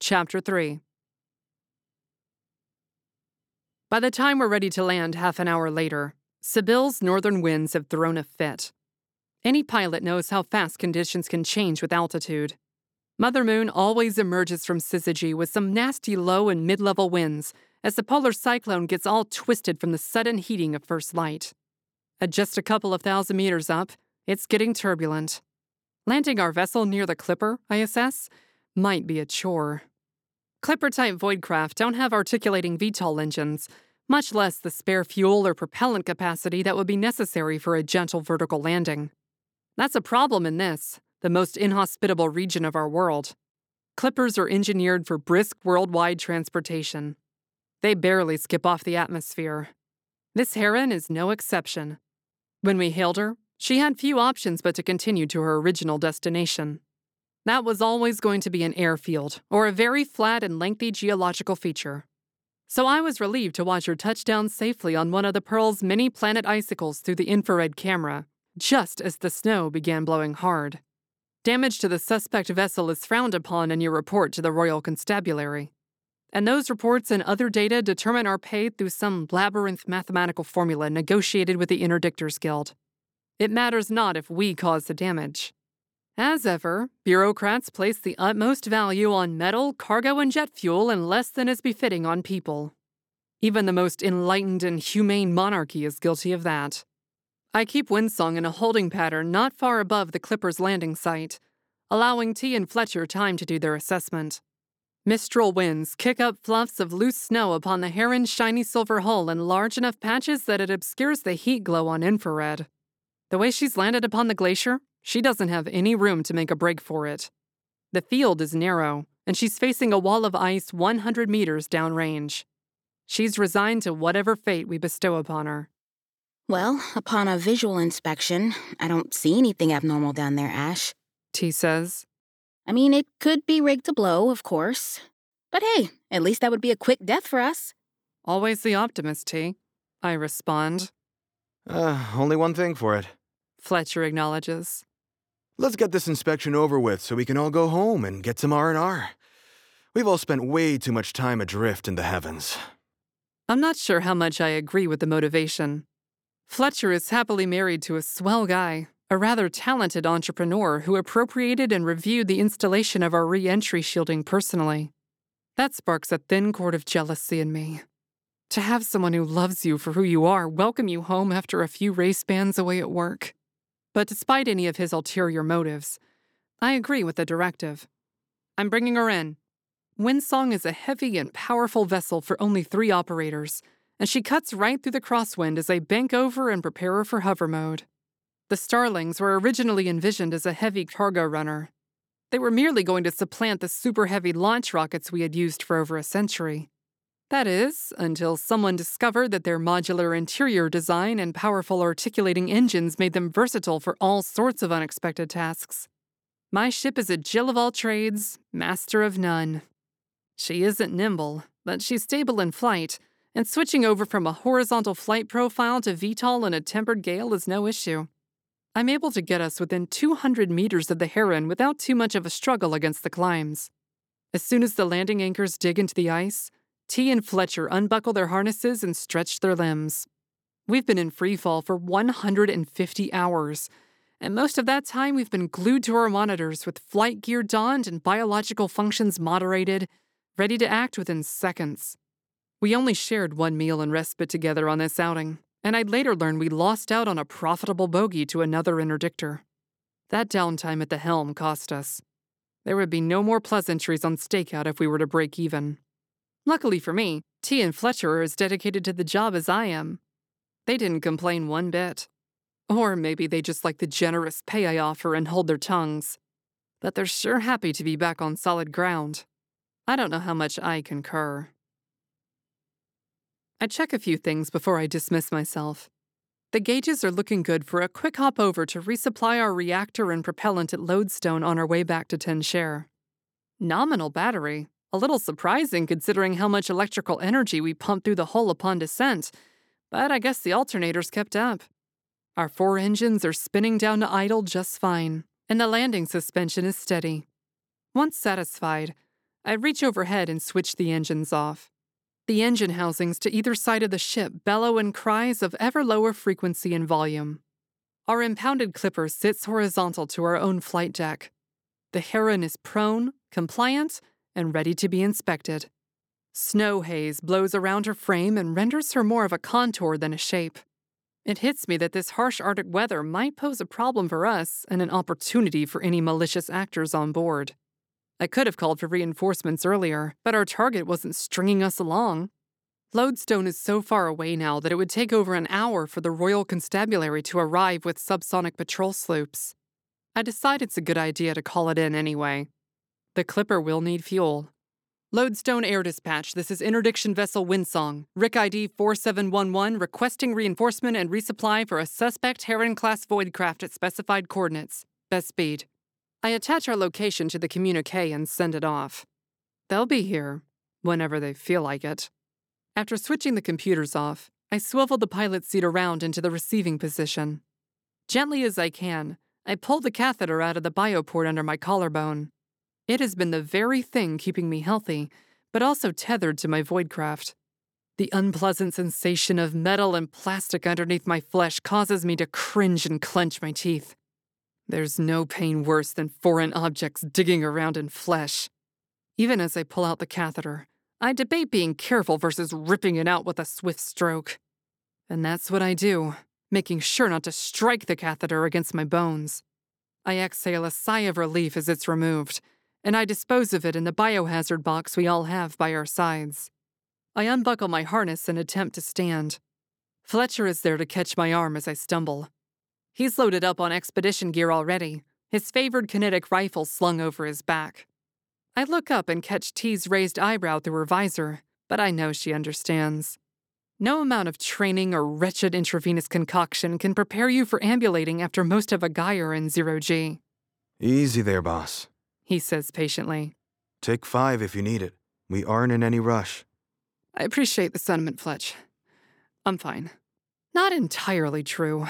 Chapter 3. By the time we're ready to land half an hour later, Sibyl's northern winds have thrown a fit. Any pilot knows how fast conditions can change with altitude. Mother Moon always emerges from syzygy with some nasty low and mid-level winds as the polar cyclone gets all twisted from the sudden heating of first light. At just a couple of thousand meters up, it's getting turbulent. Landing our vessel near the Clipper, ISS, might be a chore. Clipper-type voidcraft don't have articulating VTOL engines, much less the spare fuel or propellant capacity that would be necessary for a gentle vertical landing. That's a problem in this, the most inhospitable region of our world. Clippers are engineered for brisk worldwide transportation. They barely skip off the atmosphere. This Heron is no exception. When we hailed her, she had few options but to continue to her original destination. That was always going to be an airfield, or a very flat and lengthy geological feature. So I was relieved to watch her touch down safely on one of the Pearl's many planet icicles through the infrared camera, just as the snow began blowing hard. Damage to the suspect vessel is frowned upon in your report to the Royal Constabulary. And those reports and other data determine our pay through some labyrinth mathematical formula negotiated with the Interdictors Guild. It matters not if we cause the damage. As ever, bureaucrats place the utmost value on metal, cargo, and jet fuel and less than is befitting on people. Even the most enlightened and humane monarchy is guilty of that. I keep Windsong in a holding pattern not far above the Clipper's landing site, allowing T and Fletcher time to do their assessment. Mistral winds kick up fluffs of loose snow upon the Heron's shiny silver hull in large enough patches that it obscures the heat glow on infrared. The way she's landed upon the glacier, she doesn't have any room to make a break for it. The field is narrow, and she's facing a wall of ice 100 meters downrange. She's resigned to whatever fate we bestow upon her. Well, upon a visual inspection, I don't see anything abnormal down there, Ash. T says. I mean, it could be rigged to blow, of course. But hey, at least that would be a quick death for us. Always the optimist, T. I respond. Only one thing for it. Fletcher acknowledges. Let's get this inspection over with so we can all go home and get some R&R. We've all spent way too much time adrift in the heavens. I'm not sure how much I agree with the motivation. Fletcher is happily married to a swell guy, a rather talented entrepreneur who appropriated and reviewed the installation of our re-entry shielding personally. That sparks a thin cord of jealousy in me. To have someone who loves you for who you are welcome you home after a few race bands away at work. But despite any of his ulterior motives, I agree with the directive. I'm bringing her in. Windsong is a heavy and powerful vessel for only 3 operators, and she cuts right through the crosswind as I bank over and prepare her for hover mode. The Starlings were originally envisioned as a heavy cargo runner. They were merely going to supplant the super-heavy launch rockets we had used for over a century. That is, until someone discovered that their modular interior design and powerful articulating engines made them versatile for all sorts of unexpected tasks. My ship is a Jill of all trades, master of none. She isn't nimble, but she's stable in flight, and switching over from a horizontal flight profile to VTOL in a tempered gale is no issue. I'm able to get us within 200 meters of the Heron without too much of a struggle against the climbs. As soon as the landing anchors dig into the ice, T and Fletcher unbuckle their harnesses and stretch their limbs. We've been in freefall for 150 hours, and most of that time we've been glued to our monitors with flight gear donned and biological functions moderated, ready to act within seconds. We only shared one meal and respite together on this outing, and I'd later learn we lost out on a profitable bogey to another interdictor. That downtime at the helm cost us. There would be no more pleasantries on stakeout if we were to break even. Luckily for me, T and Fletcher are as dedicated to the job as I am. They didn't complain one bit. Or maybe they just like the generous pay I offer and hold their tongues. But they're sure happy to be back on solid ground. I don't know how much I concur. I check a few things before I dismiss myself. The gauges are looking good for a quick hop over to resupply our reactor and propellant at Lodestone on our way back to Tenshare. Nominal battery. A little surprising considering how much electrical energy we pumped through the hull upon descent, but I guess the alternators kept up. Our 4 engines are spinning down to idle just fine, and the landing suspension is steady. Once satisfied, I reach overhead and switch the engines off. The engine housings to either side of the ship bellow in cries of ever lower frequency and volume. Our impounded clipper sits horizontal to our own flight deck. The Heron is prone, compliant, and ready to be inspected. Snow haze blows around her frame and renders her more of a contour than a shape. It hits me that this harsh Arctic weather might pose a problem for us and an opportunity for any malicious actors on board. I could have called for reinforcements earlier, but our target wasn't stringing us along. Lodestone is so far away now that it would take over an hour for the Royal Constabulary to arrive with subsonic patrol sloops. I decide it's a good idea to call it in anyway. The Clipper will need fuel. Lodestone Air Dispatch, this is Interdiction Vessel Windsong. RIC ID 4711 requesting reinforcement and resupply for a suspect Heron-class voidcraft at specified coordinates. Best speed. I attach our location to the communique and send it off. They'll be here, whenever they feel like it. After switching the computers off, I swivel the pilot seat around into the receiving position. Gently as I can, I pull the catheter out of the bioport under my collarbone. It has been the very thing keeping me healthy, but also tethered to my voidcraft. The unpleasant sensation of metal and plastic underneath my flesh causes me to cringe and clench my teeth. There's no pain worse than foreign objects digging around in flesh. Even as I pull out the catheter, I debate being careful versus ripping it out with a swift stroke. And that's what I do, making sure not to strike the catheter against my bones. I exhale a sigh of relief as it's removed, and I dispose of it in the biohazard box we all have by our sides. I unbuckle my harness and attempt to stand. Fletcher is there to catch my arm as I stumble. He's loaded up on expedition gear already, his favored kinetic rifle slung over his back. I look up and catch T's raised eyebrow through her visor, but I know she understands. No amount of training or wretched intravenous concoction can prepare you for ambulating after most of a guy are in 0G. Easy there, boss. He says patiently. Take 5 if you need it. We aren't in any rush. I appreciate the sentiment, Fletch. I'm fine. Not entirely true.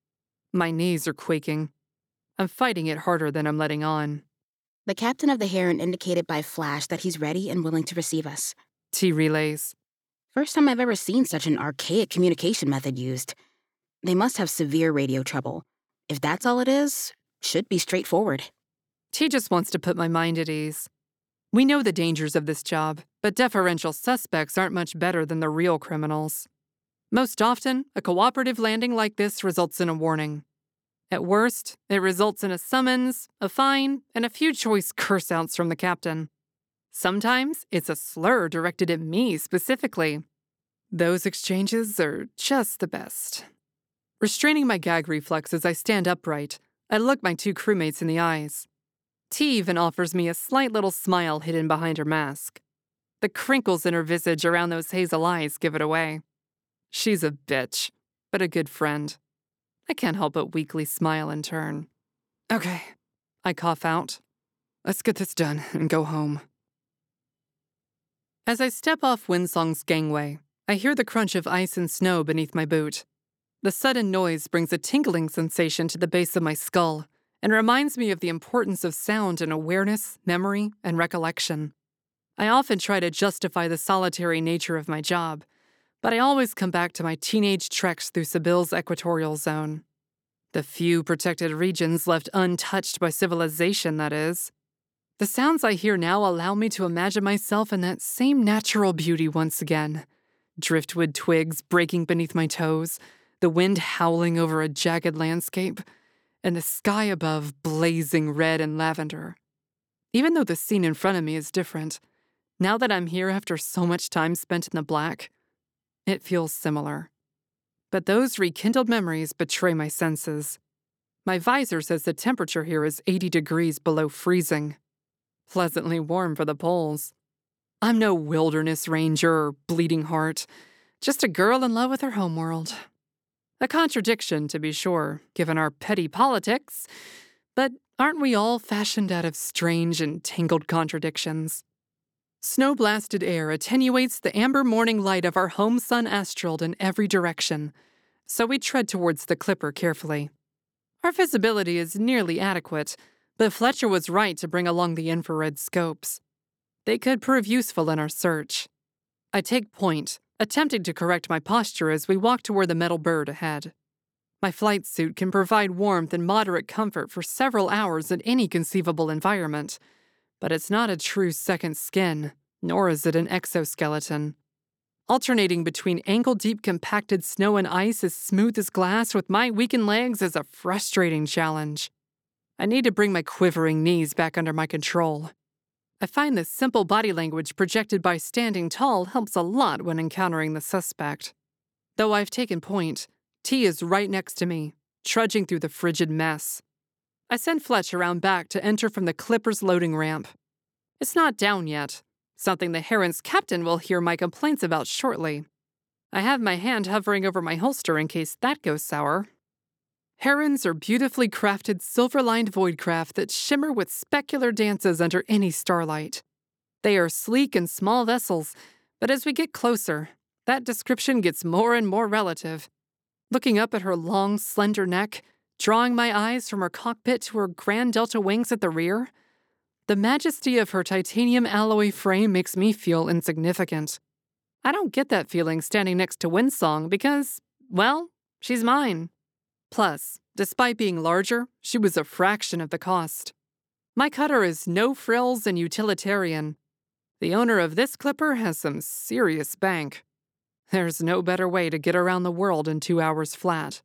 My knees are quaking. I'm fighting it harder than I'm letting on. The captain of the Heron indicated by flash that he's ready and willing to receive us. T relays. First time I've ever seen such an archaic communication method used. They must have severe radio trouble. If that's all it is, should be straightforward. T just wants to put my mind at ease. We know the dangers of this job, but deferential suspects aren't much better than the real criminals. Most often, a cooperative landing like this results in a warning. At worst, it results in a summons, a fine, and a few choice curse-outs from the captain. Sometimes it's a slur directed at me specifically. Those exchanges are just the best. Restraining my gag reflex as I stand upright, I look my 2 crewmates in the eyes. T even offers me a slight little smile hidden behind her mask. The crinkles in her visage around those hazel eyes give it away. She's a bitch, but a good friend. I can't help but weakly smile in turn. Okay, I cough out. Let's get this done and go home. As I step off Windsong's gangway, I hear the crunch of ice and snow beneath my boot. The sudden noise brings a tingling sensation to the base of my skull and reminds me of the importance of sound in awareness, memory, and recollection. I often try to justify the solitary nature of my job, but I always come back to my teenage treks through Sibyl's equatorial zone. The few protected regions left untouched by civilization, that is. The sounds I hear now allow me to imagine myself in that same natural beauty once again. Driftwood twigs breaking beneath my toes, the wind howling over a jagged landscape, and the sky above blazing red and lavender. Even though the scene in front of me is different, now that I'm here after so much time spent in the black, it feels similar. But those rekindled memories betray my senses. My visor says the temperature here is 80 degrees below freezing. Pleasantly warm for the poles. I'm no wilderness ranger or bleeding heart, just a girl in love with her homeworld. A contradiction, to be sure, given our petty politics, but aren't we all fashioned out of strange and tangled contradictions? Snow-blasted air attenuates the amber morning light of our home sun astrald in every direction, so we tread towards the Clipper carefully. Our visibility is nearly adequate, but Fletcher was right to bring along the infrared scopes. They could prove useful in our search. I take point, attempting to correct my posture as we walk toward the metal bird ahead. My flight suit can provide warmth and moderate comfort for several hours in any conceivable environment, but it's not a true second skin, nor is it an exoskeleton. Alternating between ankle-deep compacted snow and ice as smooth as glass with my weakened legs is a frustrating challenge. I need to bring my quivering knees back under my control. I find the simple body language projected by standing tall helps a lot when encountering the suspect. Though I've taken point, T is right next to me, trudging through the frigid mess. I send Fletch around back to enter from the Clipper's loading ramp. It's not down yet, something the Heron's captain will hear my complaints about shortly. I have my hand hovering over my holster in case that goes sour. Herons are beautifully crafted silver-lined voidcraft that shimmer with specular dances under any starlight. They are sleek and small vessels, but as we get closer, that description gets more and more relative. Looking up at her long, slender neck, drawing my eyes from her cockpit to her grand delta wings at the rear, the majesty of her titanium alloy frame makes me feel insignificant. I don't get that feeling standing next to Windsong because, well, she's mine. Plus, despite being larger, she was a fraction of the cost. My cutter is no frills and utilitarian. The owner of this Clipper has some serious bank. There's no better way to get around the world in 2 hours flat.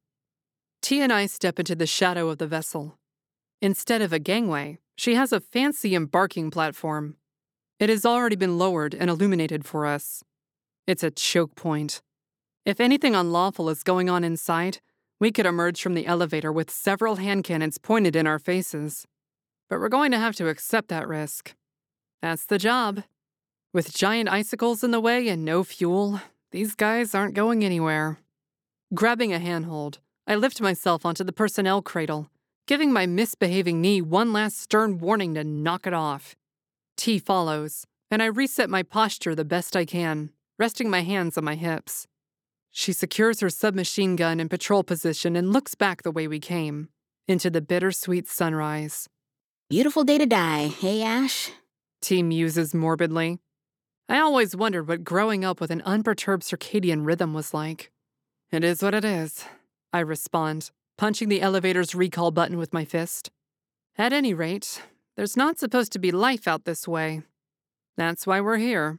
T and I step into the shadow of the vessel. Instead of a gangway, she has a fancy embarking platform. It has already been lowered and illuminated for us. It's a choke point. If anything unlawful is going on inside, we could emerge from the elevator with several hand cannons pointed in our faces. But we're going to have to accept that risk. That's the job. With giant icicles in the way and no fuel, these guys aren't going anywhere. Grabbing a handhold, I lift myself onto the personnel cradle, giving my misbehaving knee one last stern warning to knock it off. T follows, and I reset my posture the best I can, resting my hands on my hips. She secures her submachine gun in patrol position and looks back the way we came, into the bittersweet sunrise. Beautiful day to die, hey, Ash? T muses morbidly. I always wondered what growing up with an unperturbed circadian rhythm was like. It is what it is, I respond, punching the elevator's recall button with my fist. At any rate, there's not supposed to be life out this way. That's why we're here.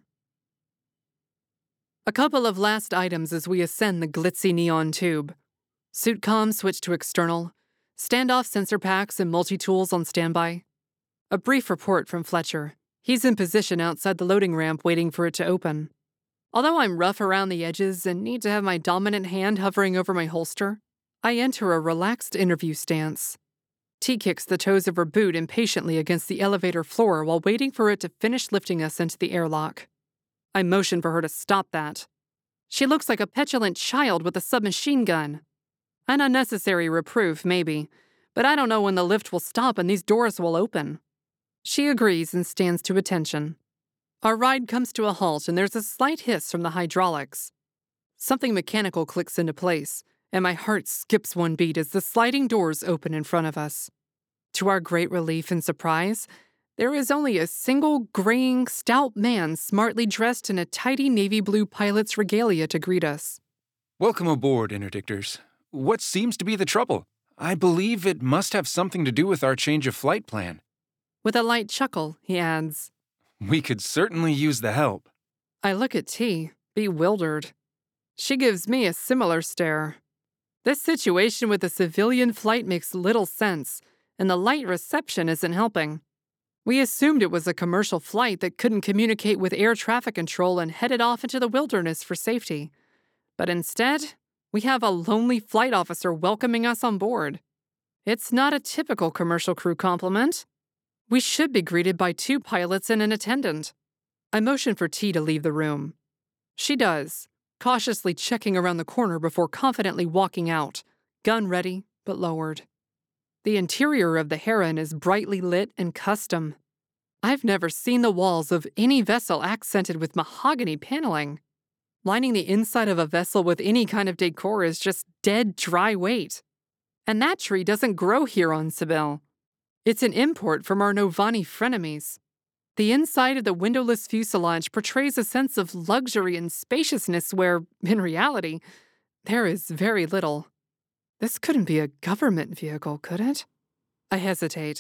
A couple of last items as we ascend the glitzy neon tube. Suit comms switch to external, standoff sensor packs and multi-tools on standby. A brief report from Fletcher. He's in position outside the loading ramp waiting for it to open. Although I'm rough around the edges and need to have my dominant hand hovering over my holster, I enter a relaxed interview stance. T kicks the toes of her boot impatiently against the elevator floor while waiting for it to finish lifting us into the airlock. I motion for her to stop that. She looks like a petulant child with a submachine gun. An unnecessary reproof, maybe, but I don't know when the lift will stop and these doors will open. She agrees and stands to attention. Our ride comes to a halt and there's a slight hiss from the hydraulics. Something mechanical clicks into place, and my heart skips one beat as the sliding doors open in front of us. To our great relief and surprise, there is only a single graying, stout man smartly dressed in a tidy navy blue pilot's regalia to greet us. Welcome aboard, interdictors. What seems to be the trouble? I believe it must have something to do with our change of flight plan. With a light chuckle, he adds, We could certainly use the help. I look at T, bewildered. She gives me a similar stare. This situation with the civilian flight makes little sense, and the light reception isn't helping. We assumed it was a commercial flight that couldn't communicate with air traffic control and headed off into the wilderness for safety. But instead, we have a lonely flight officer welcoming us on board. It's not a typical commercial crew compliment. We should be greeted by 2 pilots and an attendant. I motion for T to leave the room. She does, cautiously checking around the corner before confidently walking out, gun ready but lowered. The interior of the Heron is brightly lit and custom. I've never seen the walls of any vessel accented with mahogany paneling. Lining the inside of a vessel with any kind of decor is just dead dry weight. And that tree doesn't grow here on Sibyl. It's an import from our Novani frenemies. The inside of the windowless fuselage portrays a sense of luxury and spaciousness where, in reality, there is very little. This couldn't be a government vehicle, could it? I hesitate.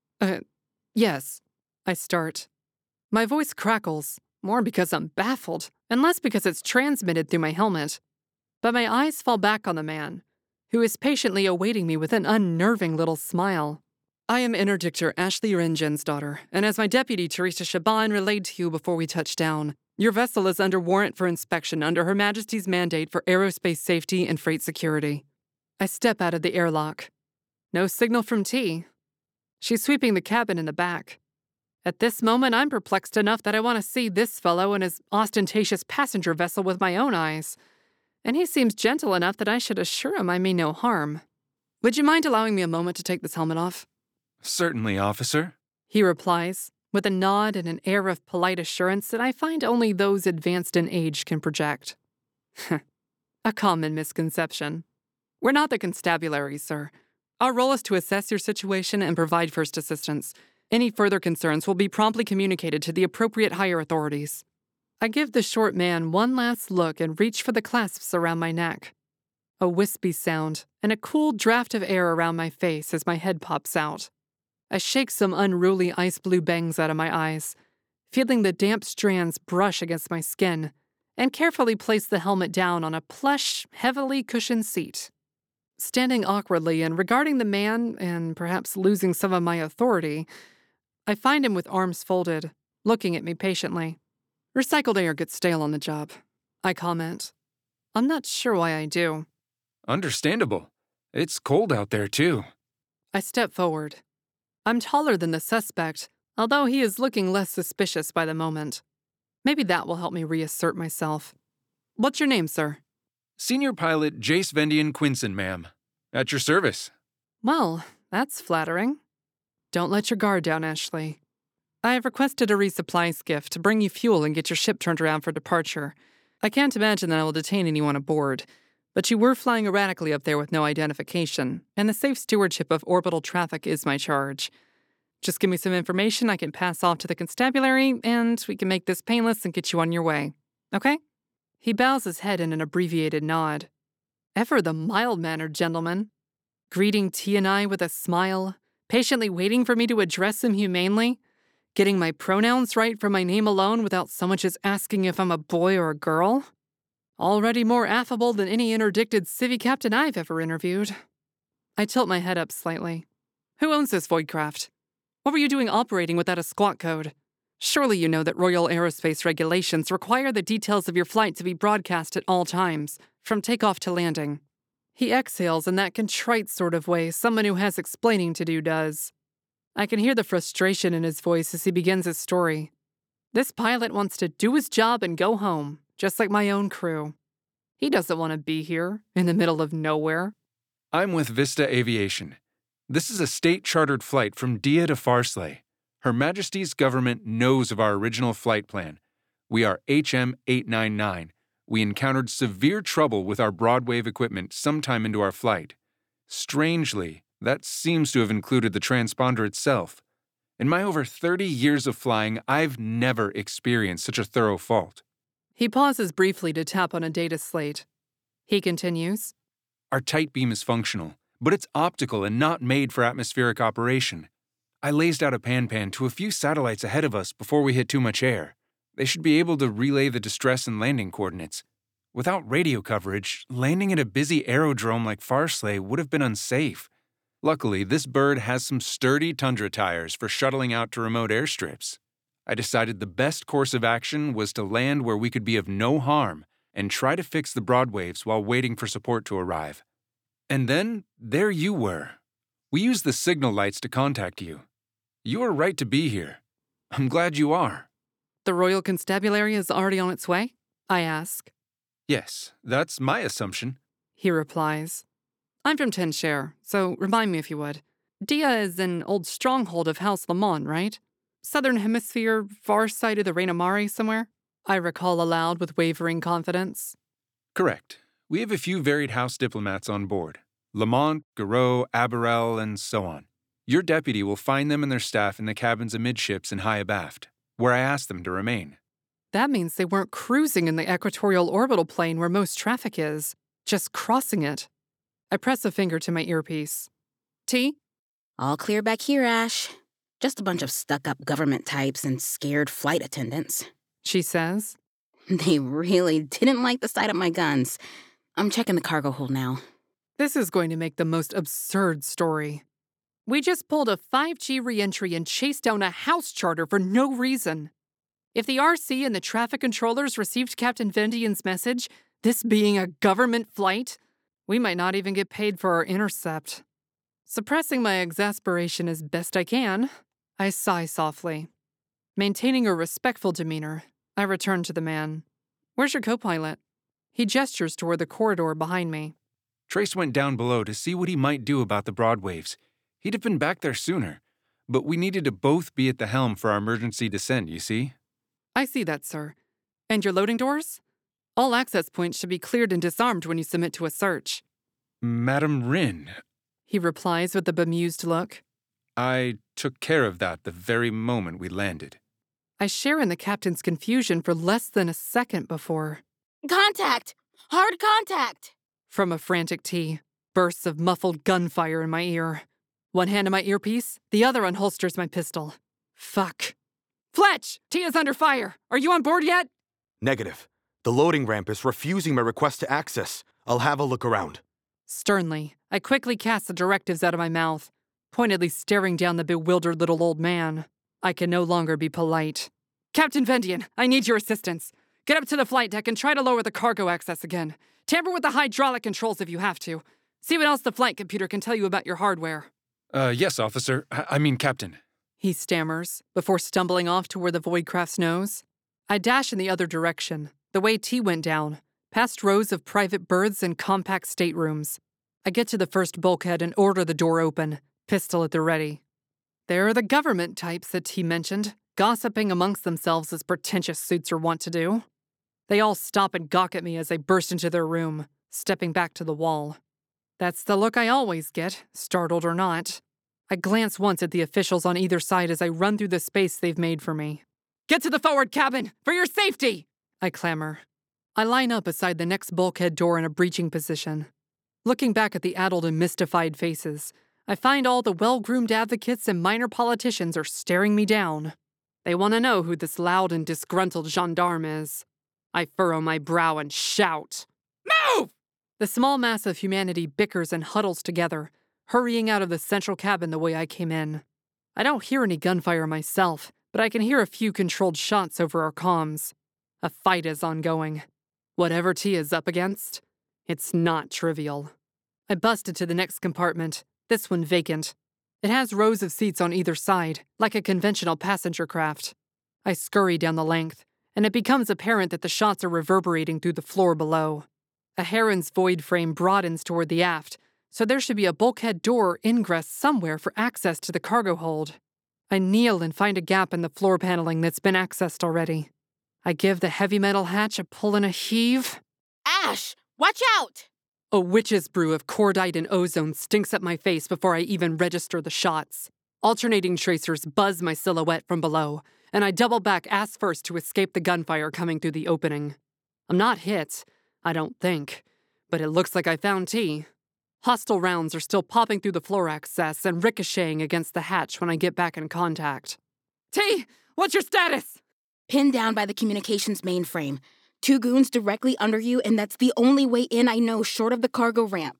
Yes, I start. My voice crackles, more because I'm baffled, and less because it's transmitted through my helmet. But my eyes fall back on the man, who is patiently awaiting me with an unnerving little smile. I am Interdictor Ashley Rengen's daughter, and as my deputy Teresa Shaban relayed to you before we touched down, your vessel is under warrant for inspection under Her Majesty's mandate for aerospace safety and freight security. I step out of the airlock. No signal from T. She's sweeping the cabin in the back. At this moment, I'm perplexed enough that I want to see this fellow and his ostentatious passenger vessel with my own eyes. And he seems gentle enough that I should assure him I mean no harm. Would you mind allowing me a moment to take this helmet off? Certainly, officer, He replies, with a nod and an air of polite assurance that I find only those advanced in age can project. A common misconception. We're not the constabulary, sir. Our role is to assess your situation and provide first assistance. Any further concerns will be promptly communicated to the appropriate higher authorities. I give the short man one last look and reach for the clasps around my neck. A wispy sound and a cool draft of air around my face as my head pops out. I shake some unruly ice blue bangs out of my eyes, feeling the damp strands brush against my skin, and carefully place the helmet down on a plush, heavily cushioned seat. Standing awkwardly and regarding the man, and perhaps losing some of my authority, I find him with arms folded, looking at me patiently. Recycled air gets stale on the job, I comment. I'm not sure why I do. understandable. It's cold out there, too. I step forward. I'm taller than the suspect, although he is looking less suspicious by the moment. Maybe that will help me reassert myself. What's your name, sir? Senior Pilot Jace Vendian Quinson, ma'am. At your service. Well, that's flattering. Don't let your guard down, Ashley. I have requested a resupply skiff to bring you fuel and get your ship turned around for departure. I can't imagine that I will detain anyone aboard, but you were flying erratically up there with no identification, and the safe stewardship of orbital traffic is my charge. Just give me some information I can pass off to the constabulary, and we can make this painless and get you on your way. Okay? He bows his head in an abbreviated nod. Ever the mild-mannered gentleman. Greeting T and I with a smile, patiently waiting for me to address him humanely, getting my pronouns right for my name alone without so much as asking if I'm a boy or a girl. Already more affable than any interdicted civvy captain I've ever interviewed. I tilt my head up slightly. Who owns this Voidcraft? What were you doing operating without a squawk code? Surely you know that Royal Aerospace regulations require the details of your flight to be broadcast at all times, from takeoff to landing. He exhales in that contrite sort of way someone who has explaining to do does. I can hear the frustration in his voice as he begins his story. This pilot wants to do his job and go home, just like my own crew. He doesn't want to be here, in the middle of nowhere. I'm with Vista Aviation. This is a state-chartered flight from Dia to Farsley. Her Majesty's government knows of our original flight plan. We are HM899. We encountered severe trouble with our Broadwave equipment sometime into our flight. Strangely, that seems to have included the transponder itself. In my over 30 years of flying, I've never experienced such a thorough fault. He pauses briefly to tap on a data slate. He continues. Our tight beam is functional, but it's optical and not made for atmospheric operation. I lased out a pan to a few satellites ahead of us before we hit too much air. They should be able to relay the distress and landing coordinates. Without radio coverage, landing at a busy aerodrome like Farsley would have been unsafe. Luckily, this bird has some sturdy tundra tires for shuttling out to remote airstrips. I decided the best course of action was to land where we could be of no harm and try to fix the Broadwaves while waiting for support to arrive. And then, there you were. We used the signal lights to contact you. You are right to be here. I'm glad you are. The Royal Constabulary is already on its way? I ask. Yes, that's my assumption. He replies. I'm from Tenshare, so remind me if you would. Dia is an old stronghold of House Lamont, right? Southern Hemisphere, far side of the Rainamari somewhere? I recall aloud with wavering confidence. Correct. We have a few varied house diplomats on board. Lamont, Garot, Aberrel, and so on. Your deputy will find them and their staff in the cabins amidships and high abaft. where I asked them to remain. That means they weren't cruising in the equatorial orbital plane where most traffic is, just crossing it. I press a finger to my earpiece. T? All clear back here, Ash. Just a bunch of stuck-up government types and scared flight attendants. She says. They really didn't like the sight of my guns. I'm checking the cargo hold now. This is going to make the most absurd story. We just pulled a 5G reentry and chased down a house charter for no reason. If the RC and the traffic controllers received Captain Vendian's message, this being a government flight, we might not even get paid for our intercept. Suppressing my exasperation as best I can, I sigh softly. Maintaining a respectful demeanor, I return to the man. Where's your co-pilot? He gestures toward the corridor behind me. Trace went down below to see what he might do about the broadwaves. He'd have been back there sooner, but we needed to both be at the helm for our emergency descent, you see? I see that, sir. And your loading doors? All access points should be cleared and disarmed when you submit to a search. Madam Rin, He replies with a bemused look. I took care of that the very moment we landed. I share in the captain's confusion for less than a second before. Contact! Hard contact! From a frantic T, bursts of muffled gunfire in my ear. One hand on my earpiece, the other unholsters my pistol. Fuck. Fletch! T is under fire! Are you on board yet? Negative. The loading ramp is refusing my request to access. I'll have a look around. Sternly, I quickly cast the directives out of my mouth, pointedly staring down the bewildered little old man. I can no longer be polite. Captain Vendian, I need your assistance. Get up to the flight deck and try to lower the cargo access again. Tamper with the hydraulic controls if you have to. See what else the flight computer can tell you about your hardware. Yes, officer. I mean, Captain. He stammers, before stumbling off to where the Voidcraft's nose. I dash in the other direction, the way T went down, past rows of private berths and compact staterooms. I get to the first bulkhead and order the door open, pistol at the ready. There are the government types that T mentioned, gossiping amongst themselves as pretentious suits are wont to do. They all stop and gawk at me as I burst into their room, stepping back to the wall. That's the look I always get, startled or not. I glance once at the officials on either side as I run through the space they've made for me. Get to the forward cabin, for your safety! I clamor. I line up beside the next bulkhead door in a breaching position. Looking back at the addled and mystified faces, I find all the well-groomed advocates and minor politicians are staring me down. They want to know who this loud and disgruntled gendarme is. I furrow my brow and shout, "Move!" The small mass of humanity bickers and huddles together, hurrying out of the central cabin the way I came in. I don't hear any gunfire myself, but I can hear a few controlled shots over our comms. A fight is ongoing. Whatever T is up against, it's not trivial. I bust into the next compartment, this one vacant. It has rows of seats on either side, like a conventional passenger craft. I scurry down the length, and it becomes apparent that the shots are reverberating through the floor below. A Heron's void frame broadens toward the aft, so there should be a bulkhead door or ingress somewhere for access to the cargo hold. I kneel and find a gap in the floor paneling that's been accessed already. I give the heavy metal hatch a pull and a heave. Ash, watch out! A witch's brew of cordite and ozone stinks up my face before I even register the shots. Alternating tracers buzz my silhouette from below, and I double back ass first to escape the gunfire coming through the opening. I'm not hit, I don't think, but it looks like I found T. Hostile rounds are still popping through the floor access and ricocheting against the hatch when I get back in contact. T, what's your status? Pinned down by the communications mainframe. 2 goons directly under you, and that's the only way in I know short of the cargo ramp.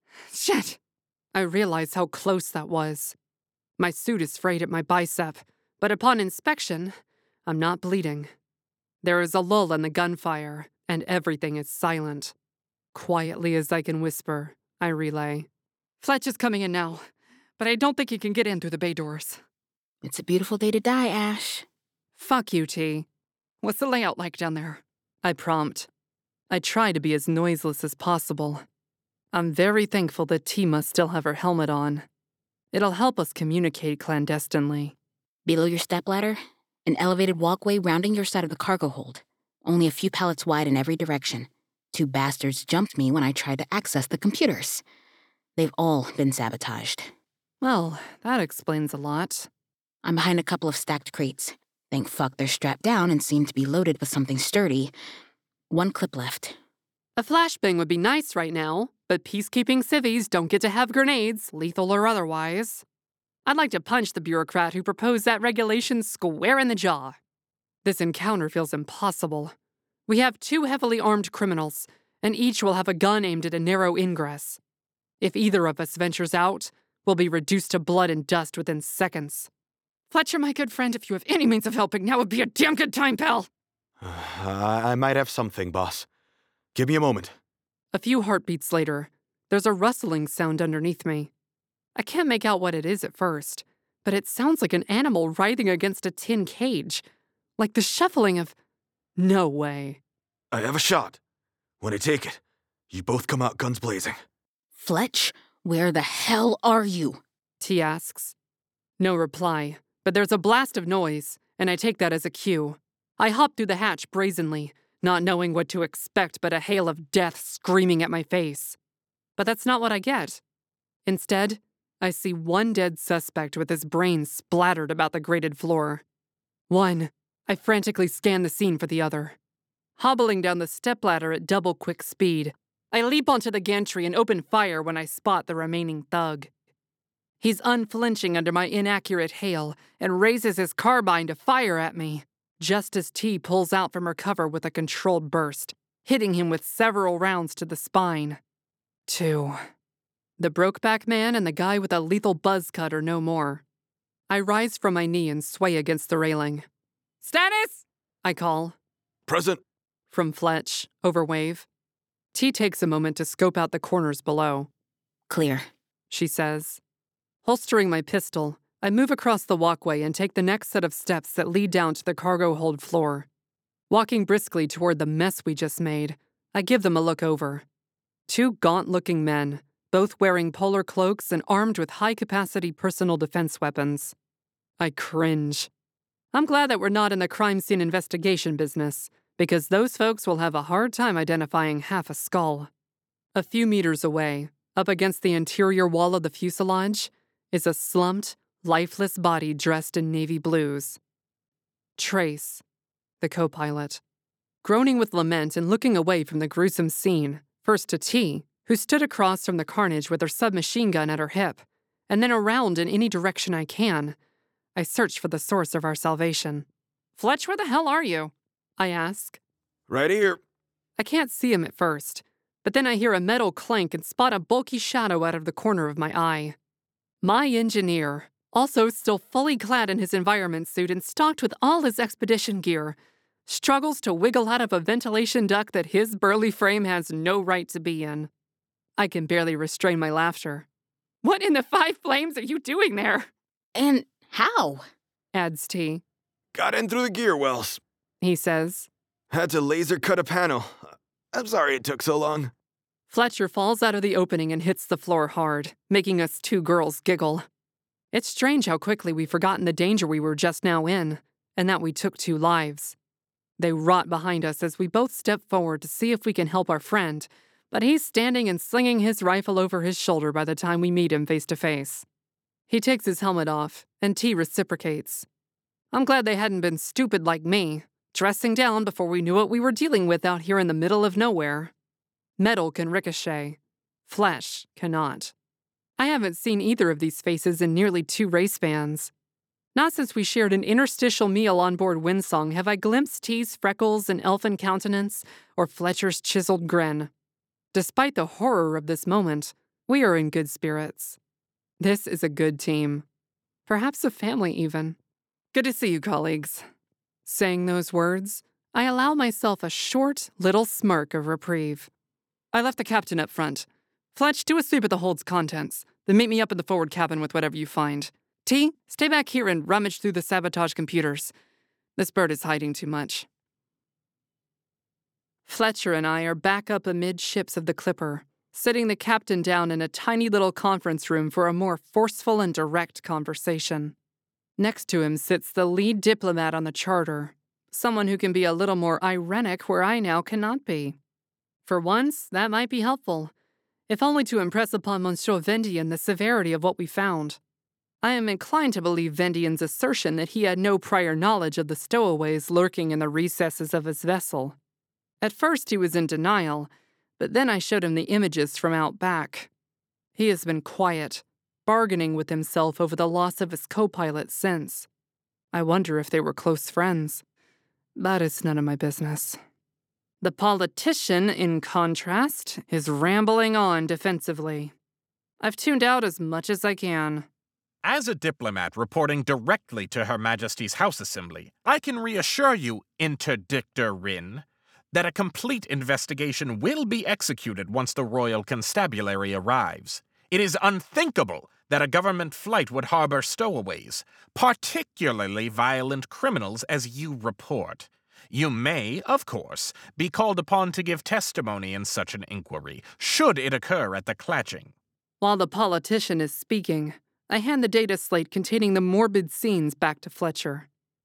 Shit! I realize how close that was. My suit is frayed at my bicep, but upon inspection, I'm not bleeding. There is a lull in the gunfire, and everything is silent. Quietly as I can whisper, I relay. Fletch is coming in now, but I don't think he can get in through the bay doors. It's a beautiful day to die, Ash. Fuck you, T. What's the layout like down there? I prompt. I try to be as noiseless as possible. I'm very thankful that T must still have her helmet on. It'll help us communicate clandestinely. Below your stepladder, an elevated walkway rounding your side of the cargo hold. Only a few pallets wide in every direction. 2 bastards jumped me when I tried to access the computers. They've all been sabotaged. Well, that explains a lot. I'm behind a couple of stacked crates. Thank fuck they're strapped down and seem to be loaded with something sturdy. One clip left. A flashbang would be nice right now, but peacekeeping civvies don't get to have grenades, lethal or otherwise. I'd like to punch the bureaucrat who proposed that regulation square in the jaw. This encounter feels impossible. We have 2 heavily armed criminals, and each will have a gun aimed at a narrow ingress. If either of us ventures out, we'll be reduced to blood and dust within seconds. Fletcher, my good friend, if you have any means of helping, now would be a damn good time, pal! I might have something, boss. Give me a moment. A few heartbeats later, there's a rustling sound underneath me. I can't make out what it is at first, but it sounds like an animal writhing against a tin cage, like the shuffling of... No way. I have a shot. When I take it, you both come out guns blazing. Fletch, where the hell are you? T asks. No reply, but there's a blast of noise, and I take that as a cue. I hop through the hatch brazenly, not knowing what to expect but a hail of death screaming at my face. But that's not what I get. Instead, I see one dead suspect with his brains splattered about the grated floor. One. I frantically scan the scene for the other. Hobbling down the stepladder at double quick speed, I leap onto the gantry and open fire when I spot the remaining thug. He's unflinching under my inaccurate hail and raises his carbine to fire at me, just as T pulls out from her cover with a controlled burst, hitting him with several rounds to the spine. 2. The Brokeback Man and the guy with a lethal buzz cut are no more. I rise from my knee and sway against the railing. Status! I call. Present. From Fletch, over wave. T takes a moment to scope out the corners below. Clear, She says. Holstering my pistol, I move across the walkway and take the next set of steps that lead down to the cargo hold floor. Walking briskly toward the mess we just made, I give them a look over. 2 gaunt-looking men, both wearing polar cloaks and armed with high-capacity personal defense weapons. I cringe. I'm glad that we're not in the crime scene investigation business, because those folks will have a hard time identifying half a skull. A few meters away, up against the interior wall of the fuselage, is a slumped, lifeless body dressed in navy blues. Trace, the co-pilot. Groaning with lament and looking away from the gruesome scene, first to T, who stood across from the carnage with her submachine gun at her hip, and then around in any direction I can. I search for the source of our salvation. Fletch, where the hell are you? I ask. Right here. I can't see him at first, but then I hear a metal clank and spot a bulky shadow out of the corner of my eye. My engineer, also still fully clad in his environment suit and stocked with all his expedition gear, struggles to wiggle out of a ventilation duct that his burly frame has no right to be in. I can barely restrain my laughter. What in the 5 flames are you doing there? And how? Adds T. Got in through the gear wells. He says. Had to laser cut a panel. I'm sorry it took so long. Fletcher falls out of the opening and hits the floor hard, making us 2 girls giggle. It's strange how quickly we've forgotten the danger we were just now in, and that we took 2 lives. They rot behind us as we both step forward to see if we can help our friend, but he's standing and slinging his rifle over his shoulder by the time we meet him face to face. He takes his helmet off, and T reciprocates. I'm glad they hadn't been stupid like me, dressing down before we knew what we were dealing with out here in the middle of nowhere. Metal can ricochet. Flesh cannot. I haven't seen either of these faces in nearly 2 race fans. Not since we shared an interstitial meal on board Windsong have I glimpsed T's freckles and elfin countenance or Fletcher's chiseled grin. Despite the horror of this moment, we are in good spirits. This is a good team. Perhaps a family, even. Good to see you, colleagues. Saying those words, I allow myself a short, little smirk of reprieve. I left the captain up front. Fletch, do a sweep of the hold's contents, then meet me up in the forward cabin with whatever you find. T, stay back here and rummage through the sabotage computers. This bird is hiding too much. Fletcher and I are back up amidships of the Clipper, sitting the captain down in a tiny little conference room for a more forceful and direct conversation. Next to him sits the lead diplomat on the charter, someone who can be a little more ironic where I now cannot be. For once, that might be helpful, if only to impress upon Monsieur Vendian the severity of what we found. I am inclined to believe Vendian's assertion that he had no prior knowledge of the stowaways lurking in the recesses of his vessel. At first he was in denial, but then I showed him the images from out back. He has been quiet, bargaining with himself over the loss of his co-pilot since. I wonder if they were close friends. That is none of my business. The politician, in contrast, is rambling on defensively. I've tuned out as much as I can. As a diplomat reporting directly to Her Majesty's House Assembly, I can reassure you, Interdictor Rin, that a complete investigation will be executed once the Royal Constabulary arrives. It is unthinkable that a government flight would harbor stowaways, particularly violent criminals as you report. You may, of course, be called upon to give testimony in such an inquiry, should it occur at the Klatching. While the politician is speaking, I hand the data slate containing the morbid scenes back to Fletcher.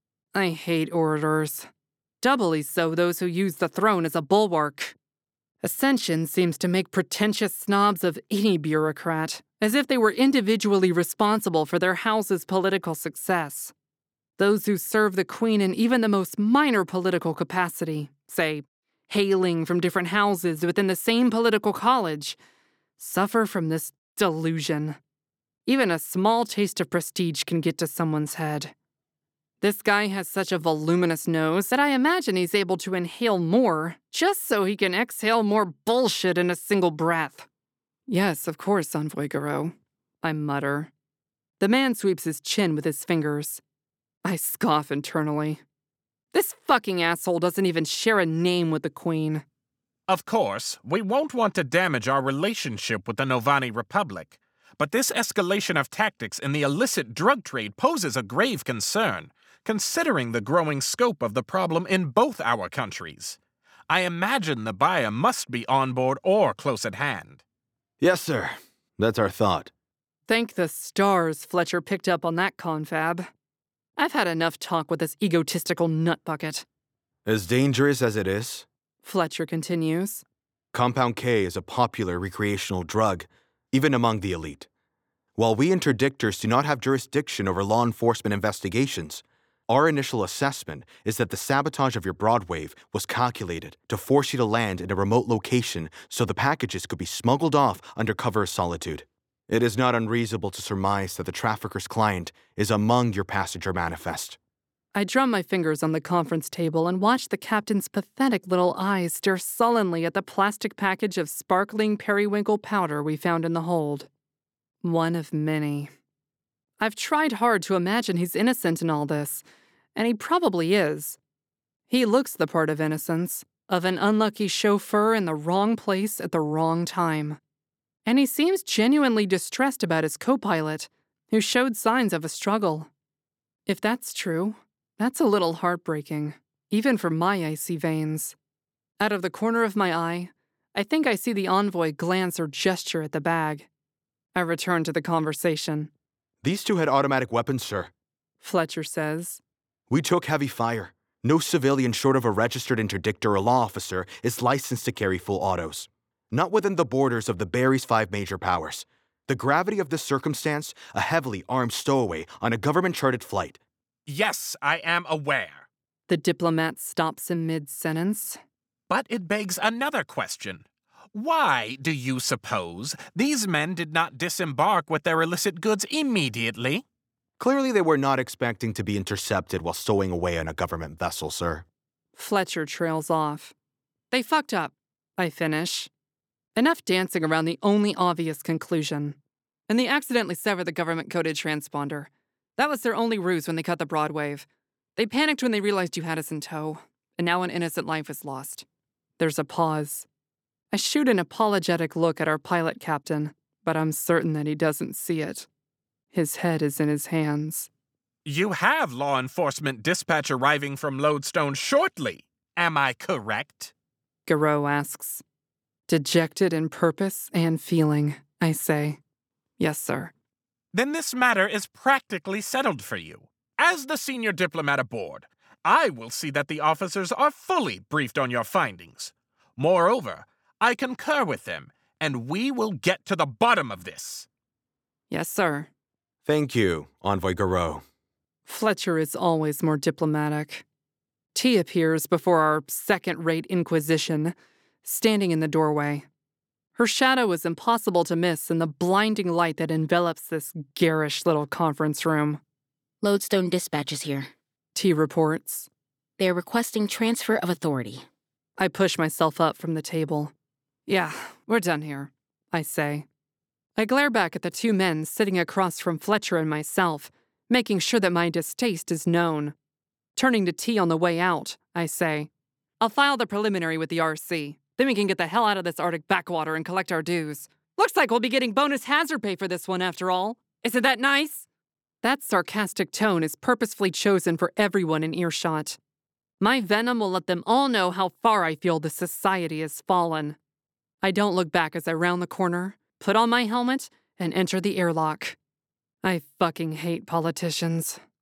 I hate orators. Doubly so those who use the throne as a bulwark. Ascension seems to make pretentious snobs of any bureaucrat, as if they were individually responsible for their house's political success. Those who serve the Queen in even the most minor political capacity, say, hailing from different houses within the same political college, suffer from this delusion. Even a small taste of prestige can get to someone's head. This guy has such a voluminous nose that I imagine he's able to inhale more just so he can exhale more bullshit in a single breath. Yes, of course, Envoy Garou, I mutter. The man sweeps his chin with his fingers. I scoff internally. This fucking asshole doesn't even share a name with the Queen. Of course, we won't want to damage our relationship with the Novani Republic, but this escalation of tactics in the illicit drug trade poses a grave concern, considering the growing scope of the problem in both our countries. I imagine the buyer must be on board or close at hand. Yes, sir. That's our thought. Thank the stars Fletcher picked up on that confab. I've had enough talk with this egotistical nutbucket. As dangerous as it is, Fletcher continues. Compound K is a popular recreational drug, even among the elite. While we interdictors do not have jurisdiction over law enforcement investigations, our initial assessment is that the sabotage of your Broadwave was calculated to force you to land in a remote location so the packages could be smuggled off under cover of solitude. It is not unreasonable to surmise that the trafficker's client is among your passenger manifest. I drum my fingers on the conference table and watch the captain's pathetic little eyes stare sullenly at the plastic package of sparkling periwinkle powder we found in the hold. One of many. I've tried hard to imagine he's innocent in all this, and he probably is. He looks the part of innocence, of an unlucky chauffeur in the wrong place at the wrong time. And he seems genuinely distressed about his co-pilot, who showed signs of a struggle. If that's true, that's a little heartbreaking, even for my icy veins. Out of the corner of my eye, I think I see the envoy glance or gesture at the bag. I return to the conversation. These two had automatic weapons, sir. Fletcher says. We took heavy fire. No civilian short of a registered interdictor or law officer is licensed to carry full autos. Not within the borders of the Barry's 5 major powers. The gravity of this circumstance, a heavily armed stowaway on a government-chartered flight. Yes, I am aware. The diplomat stops in mid-sentence. But it begs another question. Why, do you suppose, these men did not disembark with their illicit goods immediately? Clearly they were not expecting to be intercepted while stowing away on a government vessel, sir. Fletcher trails off. They fucked up, I finish. Enough dancing around the only obvious conclusion. And they accidentally severed the government-coded transponder. That was their only ruse when they cut the Broadwave. They panicked when they realized you had us in tow, and now an innocent life is lost. There's a pause. I shoot an apologetic look at our pilot captain, but I'm certain that he doesn't see it. His head is in his hands. You have law enforcement dispatch arriving from Lodestone shortly. Am I correct? Garou asks. Dejected in purpose and feeling, I say. Yes, sir. Then this matter is practically settled for you. As the senior diplomat aboard, I will see that the officers are fully briefed on your findings. Moreover, I concur with them, and we will get to the bottom of this. Yes, sir. Thank you, Envoy Garreau. Fletcher is always more diplomatic. T appears before our second-rate Inquisition, standing in the doorway. Her shadow is impossible to miss in the blinding light that envelops this garish little conference room. Lodestone Dispatch is here. T reports. They are requesting transfer of authority. I push myself up from the table. Yeah, we're done here, I say. I glare back at the two men sitting across from Fletcher and myself, making sure that my distaste is known. Turning to T on the way out, I say, I'll file the preliminary with the RC. Then we can get the hell out of this Arctic backwater and collect our dues. Looks like we'll be getting bonus hazard pay for this one after all. Isn't that nice? That sarcastic tone is purposefully chosen for everyone in earshot. My venom will let them all know how far I feel the society has fallen. I don't look back as I round the corner, put on my helmet, and enter the airlock. I fucking hate politicians.